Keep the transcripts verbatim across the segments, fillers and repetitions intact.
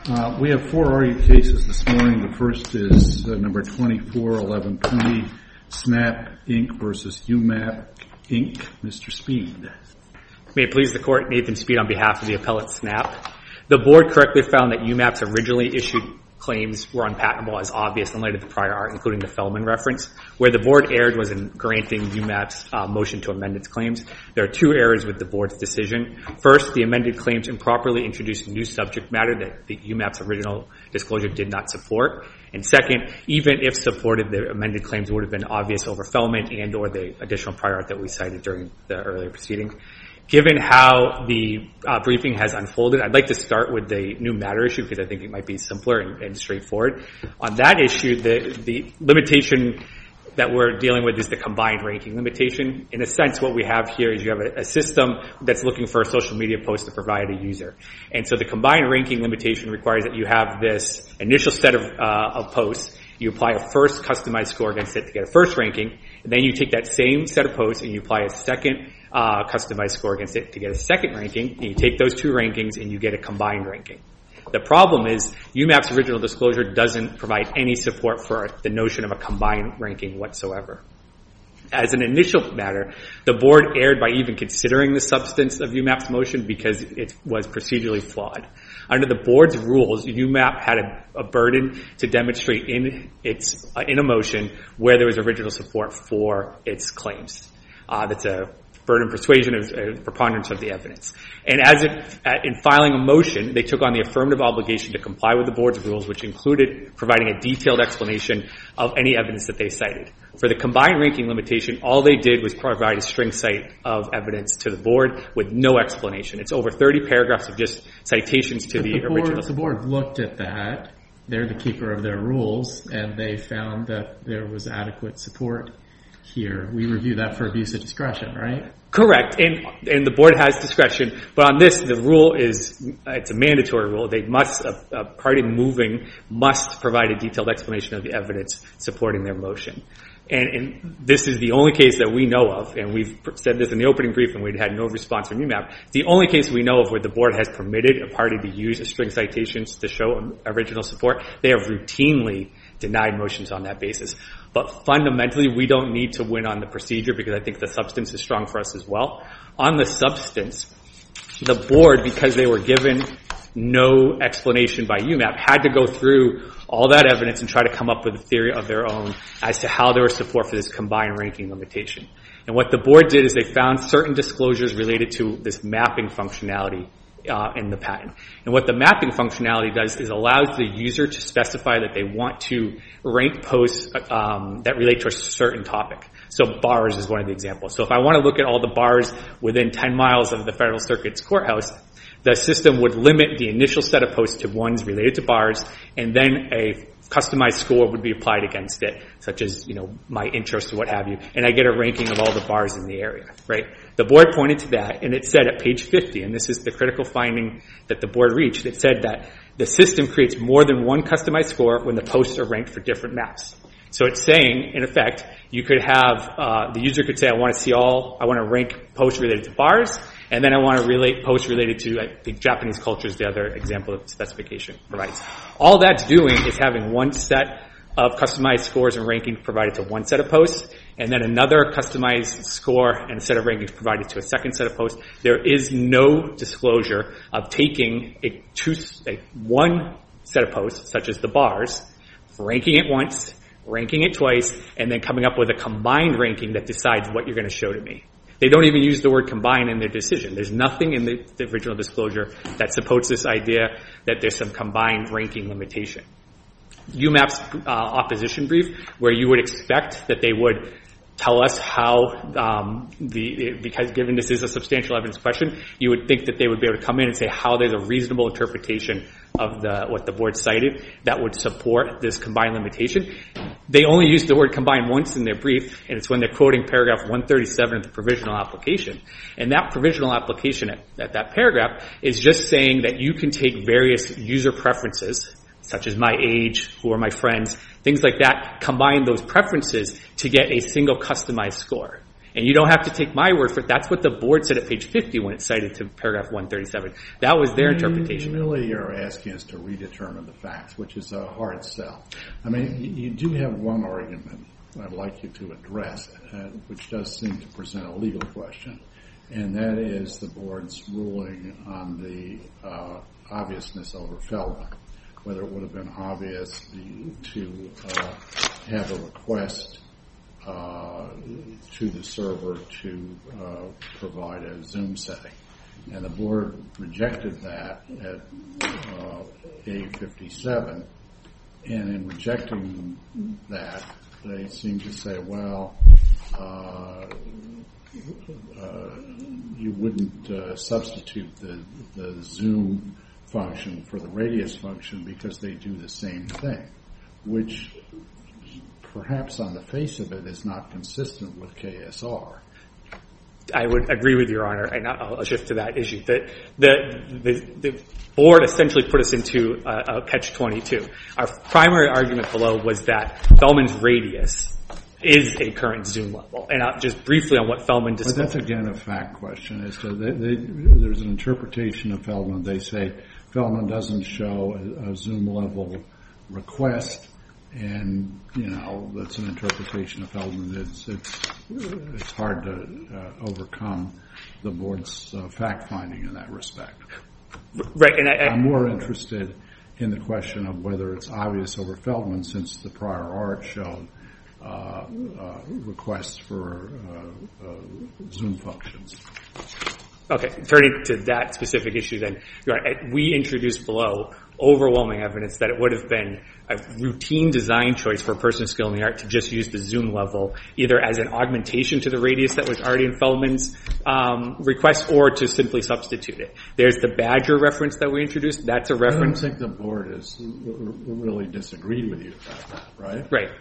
Uh, we have four argued cases this morning. The first is uh, number twenty-four eleven twenty, Snap Incorporated versus U MAP Incorporated. Mister Speed. May it please the Court, Nathan Speed on behalf of the appellate Snap. The Board correctly found that U MAP's originally issued claims were unpatentable as obvious in light of the prior art, including the Feldman reference. Where the Board erred was in granting U MAP's uh, motion to amend its claims. There are two errors with the Board's decision. First, the amended claims improperly introduced new subject matter that the U MAP's original disclosure did not support. And second, even if supported, the amended claims would have been obvious over Feldman and or the additional prior art that we cited during the earlier proceeding. Given how the uh, briefing has unfolded, I'd like to start with the new matter issue because I think it might be simpler and, and straightforward. On that issue, the, the limitation that we're dealing with is the combined ranking limitation. In a sense, what we have here is you have a, a system that's looking for a social media post to provide a user. And so the combined ranking limitation requires that you have this initial set of, uh, of posts. You apply a first customized score against it to get a first ranking. And then you take that same set of posts and you apply a second uh, customized score against it to get a second ranking. And you take those two rankings and you get a combined ranking. The problem is U MAP's original disclosure doesn't provide any support for the notion of a combined ranking whatsoever. As an initial matter, the Board erred by even considering the substance of U MAP's motion because it was procedurally flawed. Under the Board's rules, U MAP had a, a burden to demonstrate in its uh, in a motion where there was original support for its claims. Uh, that's a burden of persuasion of uh, preponderance of the evidence. And as it, uh, in filing a motion, they took on the affirmative obligation to comply with the Board's rules, which included providing a detailed explanation of any evidence that they cited. For the combined ranking limitation, all they did was provide a string cite of evidence to the Board with no explanation. It's over thirty paragraphs of just citations to the, the board, original. The Board looked at that. They're the keeper of their rules, and they found that there was adequate support here. We review that for abuse of discretion, right? Correct, and and the Board has discretion, but on this, the rule is, it's a mandatory rule. They must, a, a party moving must provide a detailed explanation of the evidence supporting their motion. And, and this is the only case that we know of, and we've said this in the opening brief and we'd had no response from U MAP. It's the only case we know of where the Board has permitted a party to use a string citations to show original support. They have routinely denied motions on that basis. But fundamentally, we don't need to win on the procedure because I think the substance is strong for us as well. On the substance, the Board, because they were given no explanation by U MAP, had to go through all that evidence and try to come up with a theory of their own as to how there was support for this combined ranking limitation. And what the Board did is they found certain disclosures related to this mapping functionality Uh, in the patent. And what the mapping functionality does is allows the user to specify that they want to rank posts um, that relate to a certain topic. So bars is one of the examples. So if I want to look at all the bars within ten miles of the Federal Circuit's courthouse, the system would limit the initial set of posts to ones related to bars, and then a customized score would be applied against it, such as, you know, my interest or what have you, and I get a ranking of all the bars in the area, right? The Board pointed to that, and it said at page fifty, and this is the critical finding that the Board reached, it said that the system creates more than one customized score when the posts are ranked for different maps. So it's saying, in effect, you could have, uh, the user could say, I want to see all, I want to rank posts related to bars, and then I want to relate posts related to, I think, Japanese culture is the other example of the specification provides. All that's doing is having one set of customized scores and rankings provided to one set of posts, and then another customized score and a set of rankings provided to a second set of posts. There is no disclosure of taking a two, a one set of posts, such as the bars, ranking it once, ranking it twice, and then coming up with a combined ranking that decides what you're going to show to me. They don't even use the word combine in their decision. There's nothing in the, the original disclosure that supports this idea that there's some combined ranking limitation. U MAP's uh, opposition brief, where you would expect that they would tell us how, um, the because given this is a substantial evidence question, you would think that they would be able to come in and say how there's a reasonable interpretation of the what the Board cited that would support this combined limitation. They only used the word combine once in their brief, and it's when they're quoting paragraph one thirty-seven of the provisional application. And that provisional application at, at that paragraph is just saying that you can take various user preferences, such as my age, who are my friends, things like that, combine those preferences to get a single customized score. And you don't have to take my word for it. That's what the board said at page fifty when it cited to paragraph one thirty-seven. That was their interpretation. You really are asking us to redetermine the facts, which is a hard sell. I mean, you do have one argument I'd like you to address, uh, which does seem to present a legal question, and that is the board's ruling on the uh, obviousness over Feldman, whether it would have been obvious to uh, have a request uh, to the server to uh, provide a Zoom setting. And the board rejected that at uh, A fifty-seven, and in rejecting that, they seem to say, well, uh, uh, you wouldn't uh, substitute the, the Zoom function for the radius function because they do the same thing, which perhaps on the face of it is not consistent with K S R. I would agree with Your Honor, and I'll shift to that issue. The, the, the, the board essentially put us into a, a catch twenty-two. Our primary argument below was that Feldman's radius is a current Zoom level. And I'll just briefly on what Feldman discussed. But that's again a fact question. As to they, they, there's an interpretation of Feldman. They say Feldman doesn't show a, a Zoom level request. And, you know, that's an interpretation of Feldman. It's, it's, it's hard to uh, overcome the board's uh, fact-finding in that respect. Right. And I, I, I'm more interested in the question of whether it's obvious over Feldman, since the prior art showed uh, uh, requests for uh, uh, Zoom functions. Okay. Turning to that specific issue then, you're right, we introduced below overwhelming evidence that it would have been a routine design choice for a person of skill in the art to just use the Zoom level, either as an augmentation to the radius that was already in Feldman's um, request, or to simply substitute it. There's the Badger reference that we introduced. That's a reference. I don't think the board has really disagreed with you about that, right? Right.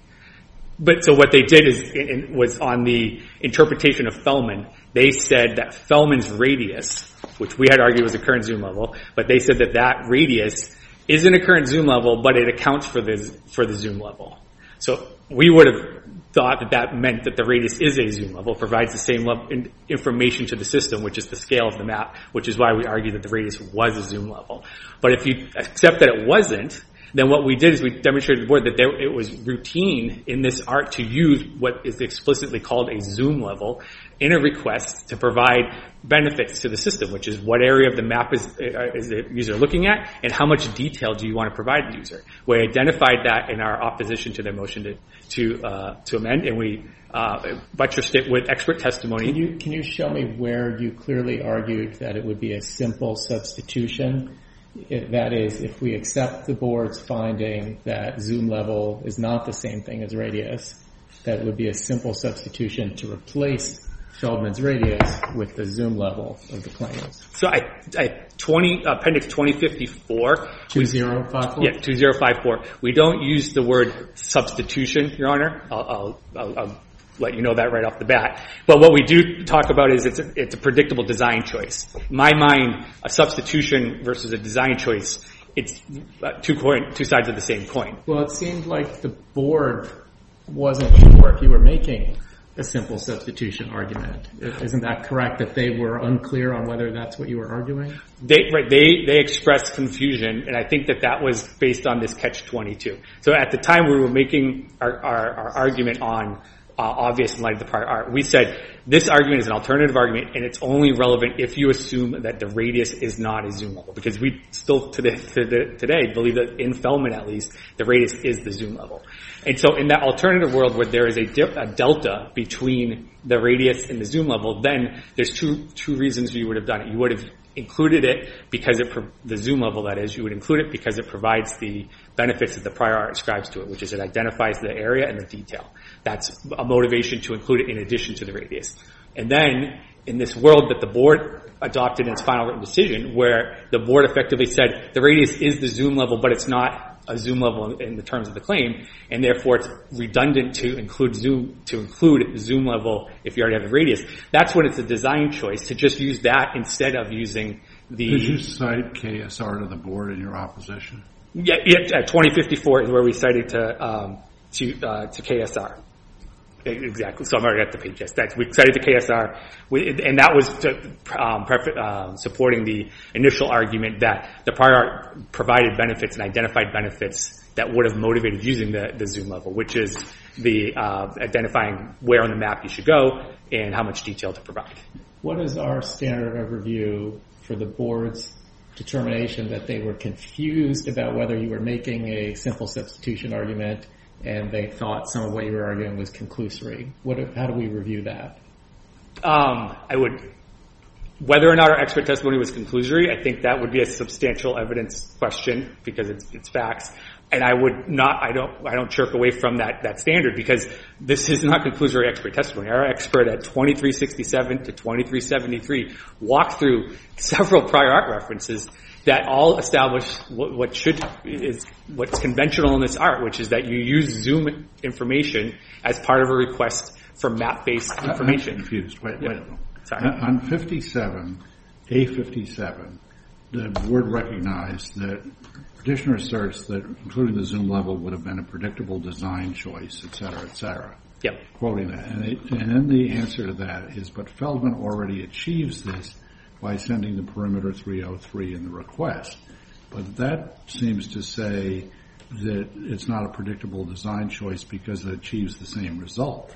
But so what they did is it was on the interpretation of Feldman. They said that Feldman's radius, which we had argued was a current Zoom level, but they said that that radius isn't a current Zoom level, but it accounts for the for the Zoom level. So we would have thought that that meant that the radius is a Zoom level, provides the same level in information to the system, which is the scale of the map, which is why we argued that the radius was a Zoom level. But if you accept that it wasn't, then what we did is we demonstrated to the board that there, it was routine in this art to use what is explicitly called a Zoom level in a request to provide benefits to the system, which is what area of the map is, uh, is the user looking at and how much detail do you want to provide the user. We identified that in our opposition to their motion to to, uh, to amend, and we uh, buttressed it with expert testimony. Can you, can you show me where you clearly argued that it would be a simple substitution? That is, if we accept the board's finding that Zoom level is not the same thing as radius, that it would be a simple substitution to replace Feldman's radius with the Zoom level of the claims. So I, I twenty appendix twenty fifty-four. two zero five four? Yeah, two zero five four. We don't use the word substitution, Your Honor. I'll, I'll, I'll, I'll let you know that right off the bat. But what we do talk about is it's a, it's a predictable design choice. In my mind, a substitution versus a design choice, it's two coin, two sides of the same coin. Well, it seemed like the board wasn't sure if you were making a simple substitution argument. Isn't that correct, that they were unclear on whether that's what you were arguing? They, right, they, they expressed confusion, and I think that that was based on this catch twenty-two. So at the time we were making our, our, our argument on Uh, obvious in light of the prior art, we said this argument is an alternative argument, and it's only relevant if you assume that the radius is not a Zoom level, because we still today, today believe that in Feldman at least the radius is the Zoom level. And so in that alternative world where there is a, dip, a delta between the radius and the Zoom level, then there's two two reasons you would have done it. You would have included it because it, the Zoom level that is, you would include it because it provides the benefits that the prior art ascribes to it, which is it identifies the area and the detail. That's a motivation to include it in addition to the radius. And then in this world that the board adopted in its final written decision, where the board effectively said the radius is the Zoom level, but it's not a Zoom level in the terms of the claim, and therefore it's redundant to include Zoom to include Zoom level if you already have the radius. That's when it's a design choice to just use that instead of using the. Did you cite K S R to the board in your opposition? Yeah, yeah. Twenty fifty-four is where we cited to um, to uh, to K S R. Exactly. So I'm already at the page. Yes, that's, we cited the K S R, we, and that was to, um, pref- uh, supporting the initial argument that the prior art provided benefits and identified benefits that would have motivated using the, the zoom level, which is the uh, identifying where on the map you should go and how much detail to provide. What is our standard of review for the board's determination that they were confused about whether you were making a simple substitution argument and they thought some of what you were arguing was conclusory? What, how do we review that? Um, I would, whether or not our expert testimony was conclusory, I think that would be a substantial evidence question because it's, it's facts. And I would not, I don't, I don't shirk away from that, that standard because this is not conclusory expert testimony. Our expert at twenty-three sixty-seven to twenty-three seventy-three walked through several prior art references that all establish what, what should, is what's conventional in this art, which is that you use zoom information as part of a request for map-based information. I'm confused. Wait, wait. Yeah. Sorry. On fifty-seven, A fifty-seven, the board recognized that petitioner asserts that including the zoom level would have been a predictable design choice, et cetera, et cetera. Yep. Quoting that. And, it, and then the answer to that is, but Feldman already achieves this by sending the perimeter three oh three in the request. But that seems to say that it's not a predictable design choice because it achieves the same result.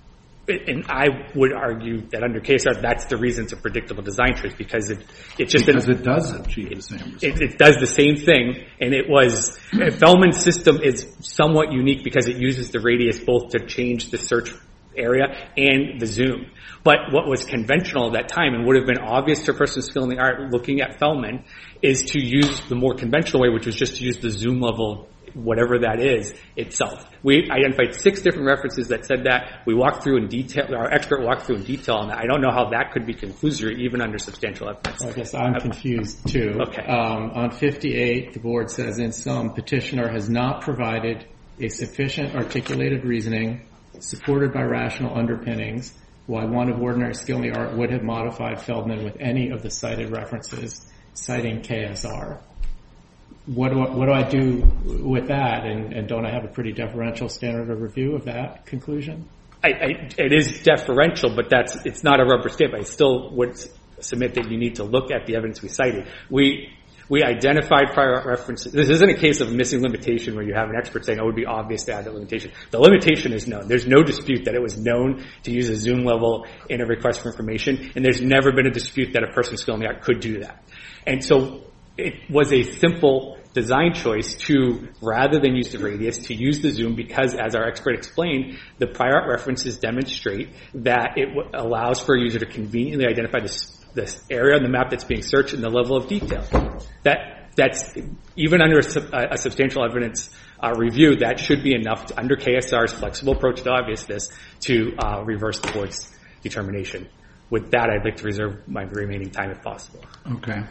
And I would argue that under K S R, that's the reason it's a predictable design choice because it, it just... Because it does achieve the same result. It, it does the same thing, and it was... Feldman's system is somewhat unique because it uses the radius both to change the search area and the zoom. But what was conventional at that time and would have been obvious to a person skill in the art looking at Feldman is to use the more conventional way, which was just to use the zoom level, whatever that is, itself. We identified six different references that said that. We walked through in detail, our expert walked through in detail on that. I don't know how that could be conclusory even under substantial evidence. I guess I'm confused too. Okay. Um, on fifty-eight, the board says in sum, petitioner has not provided a sufficient articulated reasoning supported by rational underpinnings why one of ordinary skill in the art would have modified Feldman with any of the cited references citing K S R. What do I, what do I do with that? And, and don't I have a pretty deferential standard of review of that conclusion? I, I, it is deferential, but that's it's not a rubber stamp. I still would submit that you need to look at the evidence we cited. We we identified prior art references. This isn't a case of missing limitation where you have an expert saying, oh, it would be obvious to add that limitation. The limitation is known. There's no dispute that it was known to use a zoom level in a request for information, and there's never been a dispute that a person skill in the art could do that. And so it was a simple design choice to, rather than use the radius, to use the zoom because, as our expert explained, the prior art references demonstrate that it w- allows for a user to conveniently identify this, this area on the map that's being searched and the level of detail. That that's even under a, a substantial evidence uh, review, that should be enough to, under K S R's flexible approach to obviousness to uh, reverse the board's determination. With that, I'd like to reserve my remaining time if possible. Okay.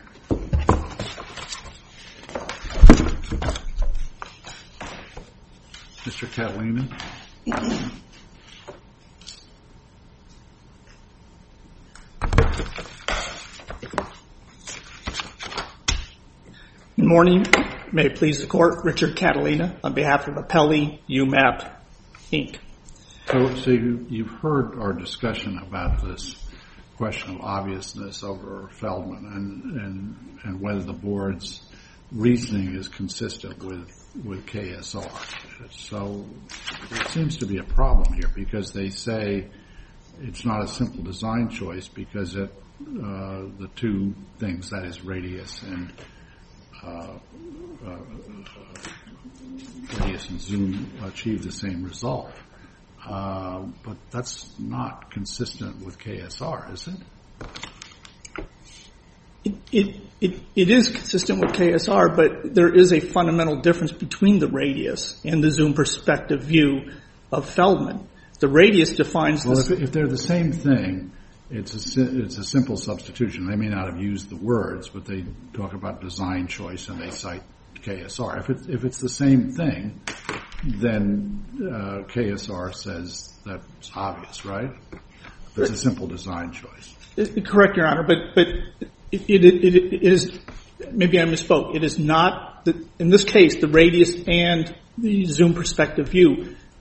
Mister Catalina. Good morning. May it please the Court. Richard Catalina on behalf of Appellee U M A P, Incorporated. So, so you, you've heard our discussion about this question of obviousness over Feldman and, and, and whether the board's reasoning is consistent with, with K S R. So there seems to be a problem here because they say it's not a simple design choice because it, uh, the two things, that is radius and uh, uh, radius and zoom, achieve the same result. Uh, but that's not consistent with K S R, is it? It, it, it, it is consistent with K S R, but there is a fundamental difference between the radius and the zoom perspective view of Feldman. The radius defines well, the... Well, if, if they're the same thing, it's a, it's a simple substitution. They may not have used the words, but they talk about design choice and they cite K S R. If, it, if it's the same thing, then uh, K S R says that's obvious, right? It's a simple design choice. It, correct, Your Honor, but, but it, it, it, it is, maybe I misspoke, it is not, the, in this case, the radius and the zoom perspective view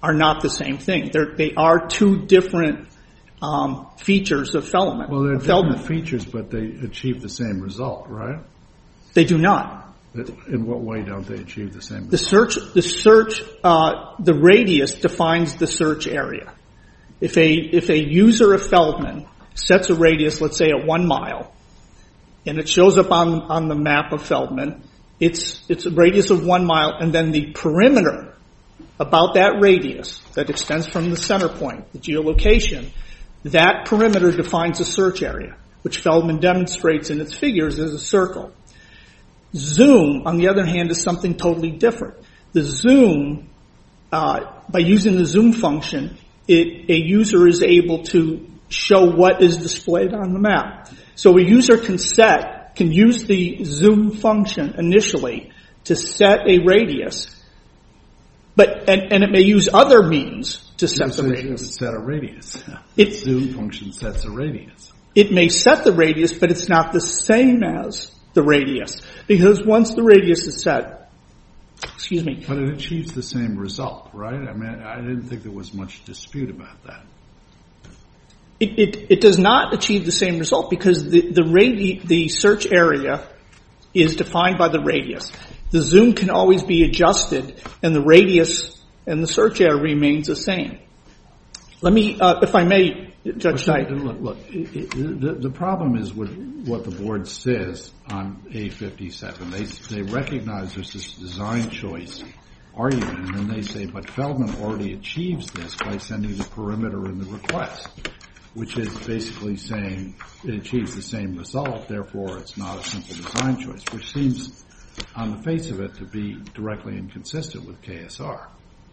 are not the same thing. They're, they are two different um, features of Feldman. Well, they're Feldman. different features, but they achieve the same result, right? They do not. In what way don't they achieve the same result? The search, the search, uh, the radius defines the search area. If a if a user of Feldman sets a radius, let's say at one mile, and it shows up on on the map of Feldman, it's it's a radius of one mile, and then the perimeter about that radius that extends from the center point, the geolocation, that perimeter defines a search area, which Feldman demonstrates in its figures as a circle. Zoom, on the other hand, is something totally different. The zoom, uh, by using the zoom function, it, a user is able to show what is displayed on the map. So a user can set, can use the zoom function initially to set a radius, but and, and it may use other means to set the radius. Set a radius. It, zoom function sets a radius. It may set the radius, but it's not the same as the radius, because once the radius is set, excuse me. But it achieves the same result, right? I mean, I didn't think there was much dispute about that. It, it, it does not achieve the same result because the, the radi- the search area is defined by the radius. The zoom can always be adjusted, and the radius and the search area remains the same. Let me, uh, if I may, Judge Knight. Look, look it, it, the, the problem is with what the board says on A fifty-seven. They they recognize there's this design choice argument, and then they say, but Feldman already achieves this by sending the perimeter in the request, which is basically saying it achieves the same result, therefore it's not a simple design choice, which seems on the face of it to be directly inconsistent with K S R.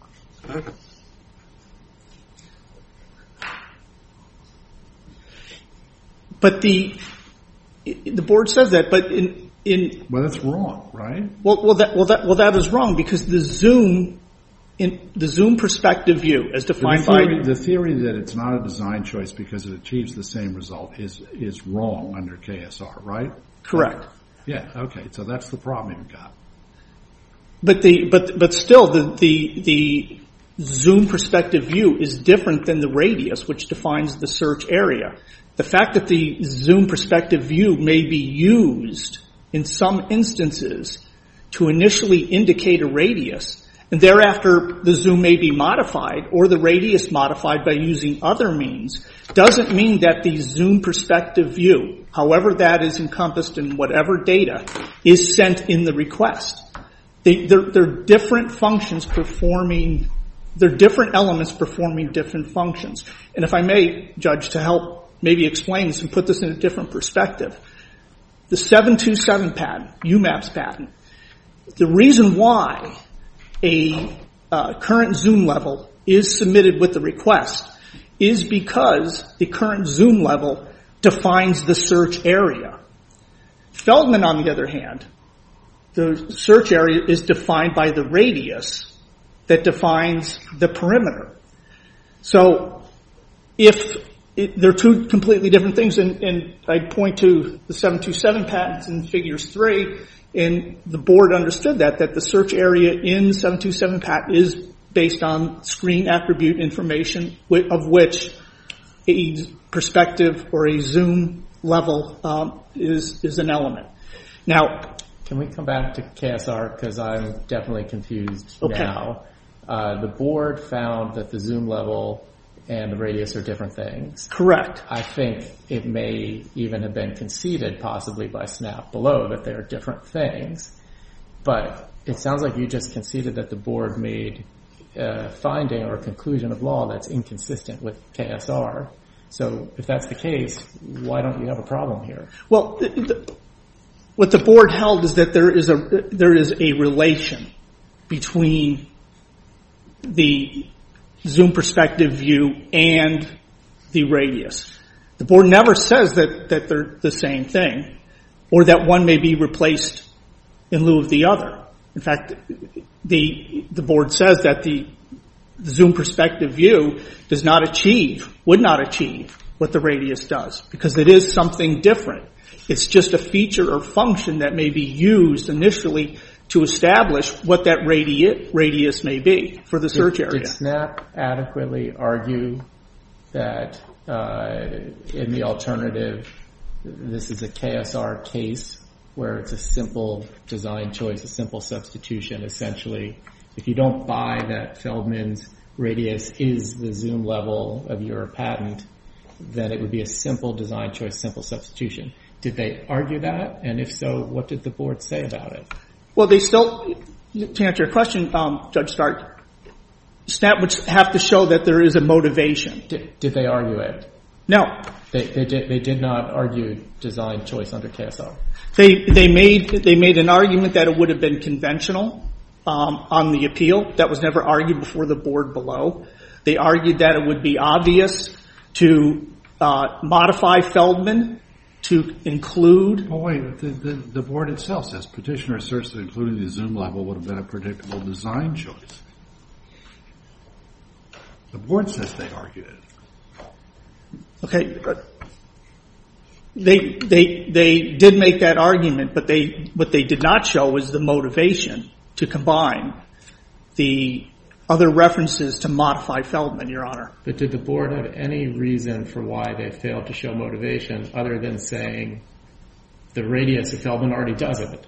But the the board says that, but in in well, that's wrong, right? Well, well, that well that well that is wrong because the zoom in the zoom perspective view, as defined the theory, by the theory that it's not a design choice because it achieves the same result is is wrong under K S R, right? Correct. Yeah. Okay. So that's the problem you've got. But the but but still the the the zoom perspective view is different than the radius, which defines the search area. The fact that the zoom perspective view may be used in some instances to initially indicate a radius, and thereafter the zoom may be modified or the radius modified by using other means, doesn't mean that the zoom perspective view, however that is encompassed in whatever data, is sent in the request. They, they're, they're different functions performing, they're different elements performing different functions. And if I may, Judge, to help maybe explain this and put this in a different perspective. The seven two seven patent, U MAPS patent, the reason why a uh, current zoom level is submitted with the request is because the current zoom level defines the search area. Feldman, on the other hand, the search area is defined by the radius that defines the perimeter. So if It, they're two completely different things, and, and I'd point to the seven two seven patents in figures three, and the board understood that, that the search area in the seven two seven patent is based on screen attribute information, of which a perspective or a zoom level um, is, is an element. Now, can we come back to K S R, because I'm definitely confused okay. now. Uh, the board found that the zoom level and the radius are different things. Correct. I think it may even have been conceded, possibly by Snap below, that they're different things. But it sounds like you just conceded that the board made a finding or a conclusion of law that's inconsistent with K S R. So if that's the case, why don't you have a problem here? Well, the, the, what the board held is that there is a there is a relation between the zoom perspective view and the radius. The board never says that, that they're the same thing or that one may be replaced in lieu of the other. In fact, the, the board says that the, the zoom perspective view does not achieve, would not achieve what the radius does because it is something different. It's just a feature or function that may be used initially to establish what that radi- radius may be for the search did, area. Did SNAP adequately argue that uh, in the alternative, this is a K S R case where it's a simple design choice, a simple substitution, essentially? If you don't buy that Feldman's radius is the zoom level of your patent, then it would be a simple design choice, simple substitution. Did they argue that? And if so, what did the board say about it? Well, they still, to answer your question, um, Judge Stark, SNAP would have to show that there is a motivation. Did, did they argue it? No. They, they did. They did not argue design choice under K S R. They they made they made an argument that it would have been conventional um, on the appeal. That was never argued before the board below. They argued that it would be obvious to uh, modify Feldman to include. Oh wait, the, the the board itself says petitioner asserts that including the zoom level would have been a predictable design choice. The board says they argued it. Okay, they they they did make that argument, but they what they did not show was the motivation to combine the other references to modify Feldman, Your Honor. But did the board have any reason for why they failed to show motivation other than saying the radius of Feldman already does it?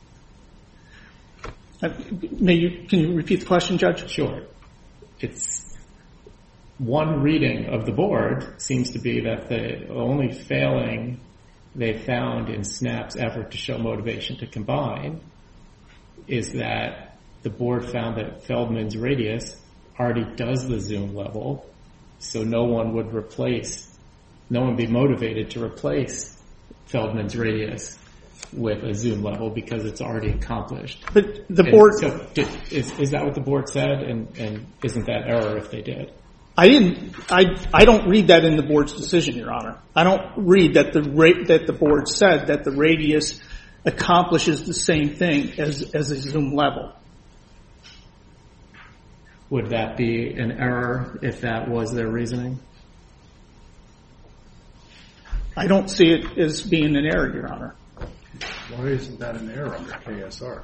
Uh, may you can you repeat the question, Judge? Sure. It's one reading of the board seems to be that the only failing they found in SNAP's effort to show motivation to combine is that the board found that Feldman's radius already does the zoom level, so no one would replace, no one would be motivated to replace Feldman's radius with a zoom level because it's already accomplished. But the and board... So did, is, is that what the board said, and, and isn't that error if they did? I didn't. I I don't read that in the board's decision, Your Honor. I don't read that the ra- that the board said that the radius accomplishes the same thing as as a zoom level. Would that be an error if that was their reasoning? I don't see it as being an error, Your Honor. Why isn't that an error under K S R?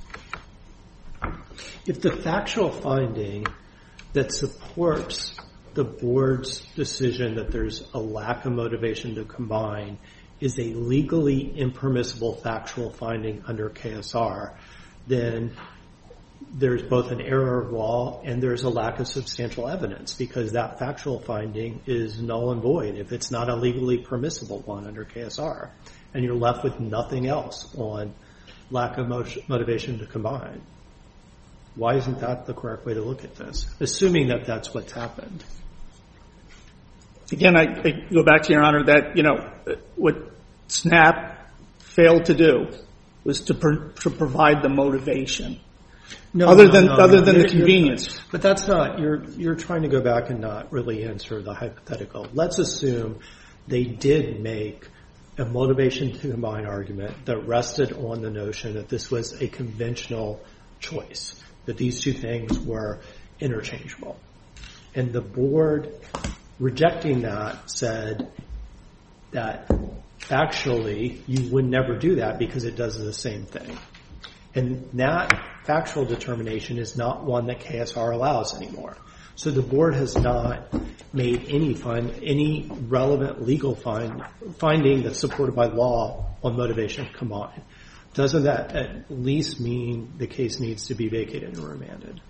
If the factual finding that supports the board's decision that there's a lack of motivation to combine is a legally impermissible factual finding under K S R, then there's both an error of law and there's a lack of substantial evidence because that factual finding is null and void if it's not a legally permissible one under K S R. And you're left with nothing else on lack of motivation to combine. Why isn't that the correct way to look at this, assuming that that's what's happened? Again, I, I go back to Your Honor that, you know, what SNAP failed to do was to, per, to provide the motivation. No, other no, than no, other no. than You're, the convenience. But that's not, you're you're trying to go back and not really answer the hypothetical. Let's assume they did make a motivation to combine argument that rested on the notion that this was a conventional choice, that these two things were interchangeable. And the board, rejecting that, said that factually you would never do that because it does the same thing. And that factual determination is not one that K S R allows anymore. So the board has not made any find, any relevant legal find, finding that's supported by law on motivation to combine. Doesn't that at least mean the case needs to be vacated and remanded?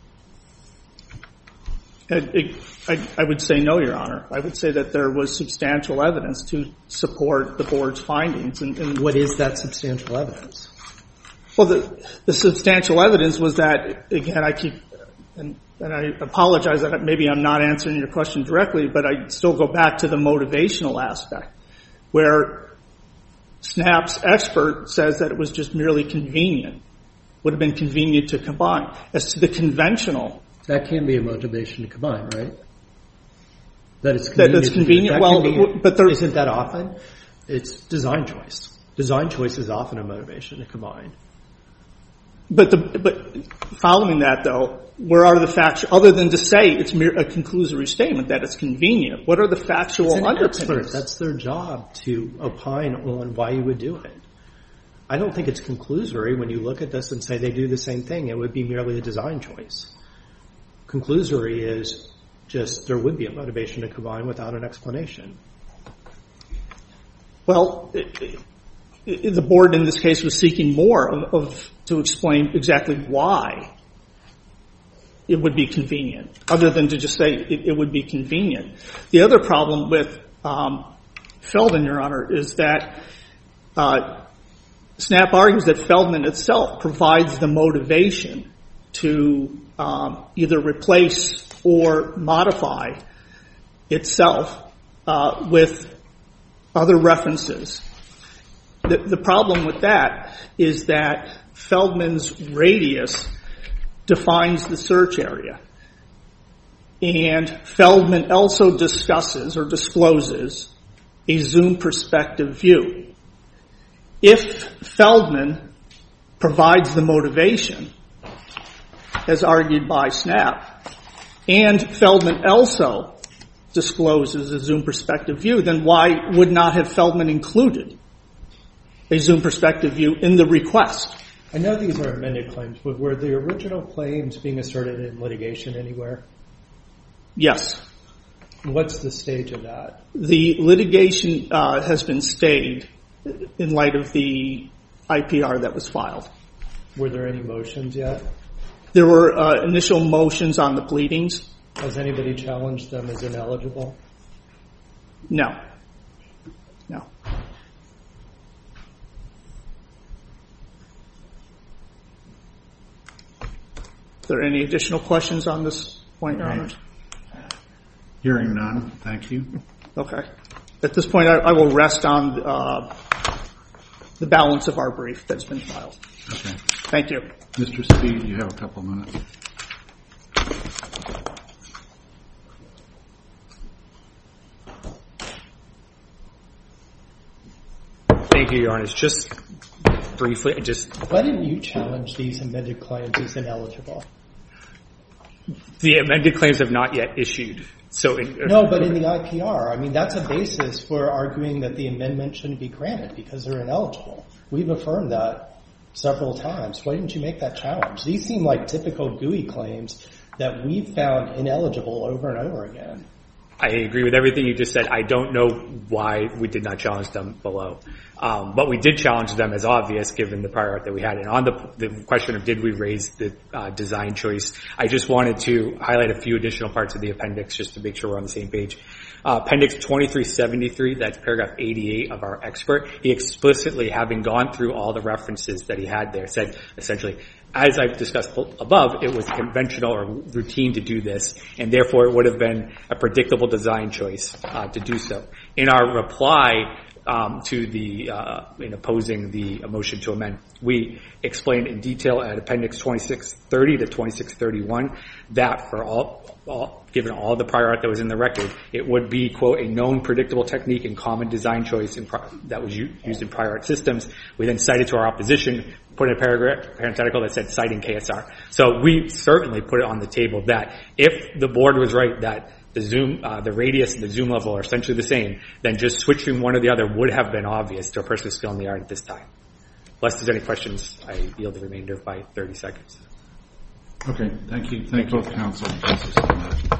I, I, I would say no, Your Honor. I would say that there was substantial evidence to support the board's findings. And, and what is that substantial evidence? Well, the, the substantial evidence was that, again, I keep, and, and I apologize that maybe I'm not answering your question directly, but I still go back to the motivational aspect, where SNAP's expert says that it was just merely convenient, would have been convenient to combine. As to the conventional. That can be a motivation to combine, right? That it's convenient. That it's convenient. That well, be, but there isn't that often? It's design choice. Design choice is often a motivation to combine. But the, but following that, though, where are the facts, other than to say it's mere, a conclusory statement that it's convenient, what are the factual it's an underpinnings? Expert. That's their job, to opine on why you would do it. I don't think it's conclusory when you look at this and say they do the same thing. It would be merely a design choice. Conclusory is just there would be a motivation to combine without an explanation. Well, it, it, the board in this case was seeking more of, of to explain exactly why it would be convenient, other than to just say it, it would be convenient. The other problem with um, Feldman, Your Honor, is that uh, Snap argues that Feldman itself provides the motivation to um, either replace or modify itself uh, with other references. The, the problem with that is that Feldman's radius defines the search area. And Feldman also discusses or discloses a zoom perspective view. If Feldman provides the motivation, as argued by Snap, and Feldman also discloses a zoom perspective view, then why would not have Feldman included a zoom perspective view in the request? I know these are amended claims, but were the original claims being asserted in litigation anywhere? Yes. What's the stage of that? The litigation uh, has been stayed in light of the I P R that was filed. Were there any motions yet? There were uh, initial motions on the pleadings. Has anybody challenged them as ineligible? No. No. Are there any additional questions on this point, Your Honor? Hearing none, thank you. Okay. At this point, I, I will rest on uh, the balance of our brief that's been filed. Okay. Thank you. Mister Speed, you have a couple minutes. Thank you, Your Honor. Just briefly, I just Why didn't you challenge these amended claims as ineligible? the amended claims have not yet issued. So in, No, but in the I P R, I mean, that's a basis for arguing that the amendment shouldn't be granted because they're ineligible. We've affirmed that several times. Why didn't you make that challenge? These seem like typical G U I claims that we've found ineligible over and over again. I agree with everything you just said. I don't know why we did not challenge them below. Um, but we did challenge them as obvious given the prior art that we had. And on the, the question of did we raise the uh, design choice, I just wanted to highlight a few additional parts of the appendix just to make sure we're on the same page. Uh, appendix twenty-three seventy-three, that's paragraph eighty-eight of our expert, he explicitly, having gone through all the references that he had there, said essentially, as I've discussed above, it was conventional or routine to do this, and therefore it would have been a predictable design choice uh, to do so. In our reply um, to the, uh, in opposing the motion to amend, we explained in detail at appendix twenty-six thirty to twenty-six thirty-one that for all, all, given all the prior art that was in the record, it would be, quote, a known predictable technique and common design choice in pri- that was u- used in prior art systems. We then cited to our opposition, put in a paragraph, parenthetical that said citing K S R. So we certainly put it on the table that if the board was right that the zoom, uh, the radius and the zoom level are essentially the same, then just switching one or the other would have been obvious to a person with skill in the art at this time. Unless there's any questions, I yield the remainder by thirty seconds. Okay, thank you. Thank both counsel.